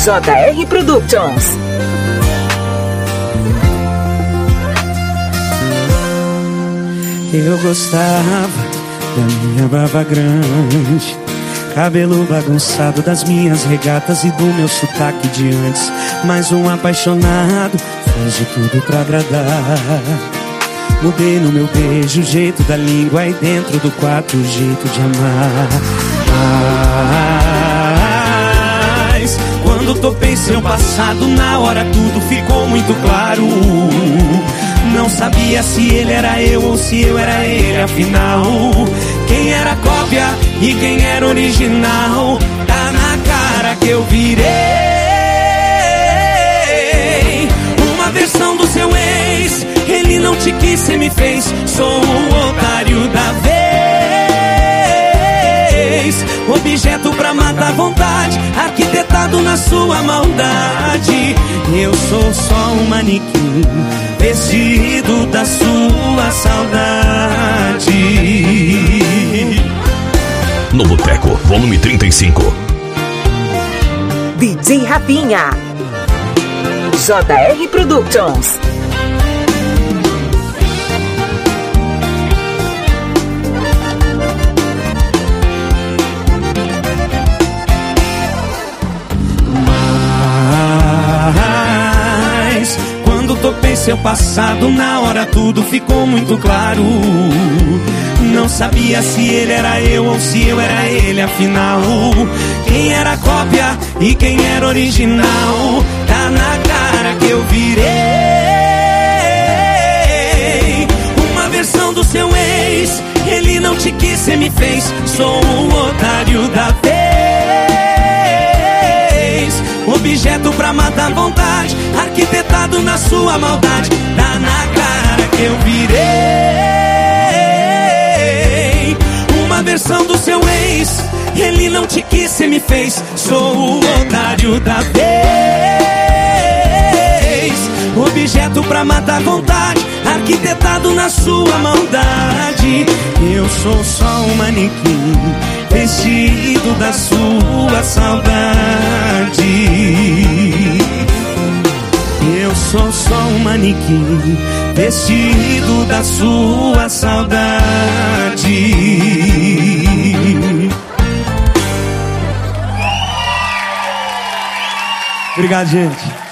JR Productions. Eu gostava da minha barba grande, cabelo bagunçado, das minhas regatas e do meu sotaque de antes. Mas um apaixonado faz de tudo pra agradar. Mudei no meu beijo, o jeito da língua, e dentro do quarto o jeito de amar. Mas quando topei seu passado, na hora tudo ficou muito claro. Não sabia se ele era eu ou se eu era ele, afinal quem era cópia e quem era original. Tá na cara que eu virei uma versão do seu ex. Ele não te quis, cê me fez. Sou o otário da vez, objeto pra matar vontade, arquitetado na sua maldade. Eu sou só um manequim vestido da sua saudade. No Boteco, volume 35. DJ Rafinha, JR Productions. Mas quando topei seu passado, na hora tudo ficou muito claro. Não sabia se ele era eu ou se eu era ele, afinal quem era cópia e quem era original. Tá na cara que eu virei uma versão do seu ex. Ele não te quis, cê me fez. Sou o otário da vez, objeto pra matar vontade, arquitetado na sua maldade. Tá na cara que eu virei uma versão do seu ex. Ele não te quis, cê me fez. Sou o otário da vez, objeto pra matar vontade, arquitetado na sua maldade. Eu sou só um manequim vestido da sua saudade. Eu sou só um manequim vestido da sua saudade. Obrigado, gente.